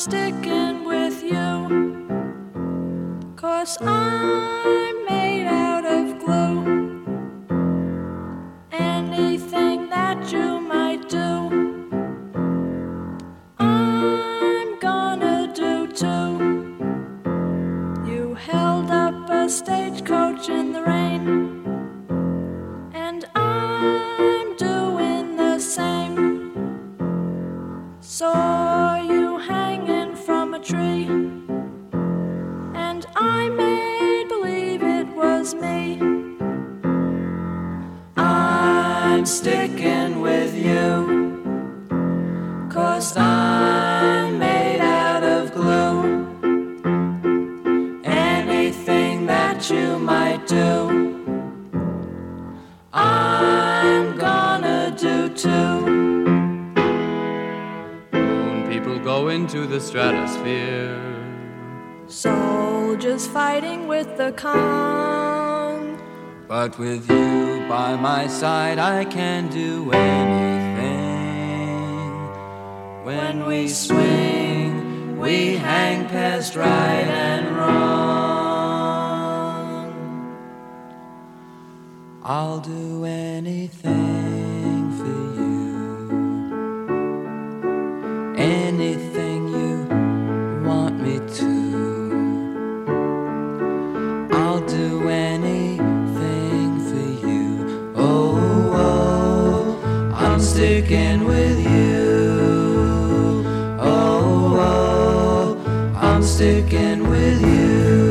sticking with you, 'cause I'm made out of glue. Anything that you might do, I'm gonna do too. You held up a stagecoach in the rain, and I'm doing the same. Saw you hanging from a tree, and I made believe it was me. I'm sticking with you, 'cause I'm made out of glue. Anything that you might do, I'm gonna do too. Moon people go into the stratosphere, Soldiers fighting with the Kong. but with you by my side I can do anything. When we swing, we hang past right and wrong. I'll do anything for you, anything you want me to. I'll do anything for you. Oh, oh, I'm sticking with you. Oh, oh, I'm sticking with you.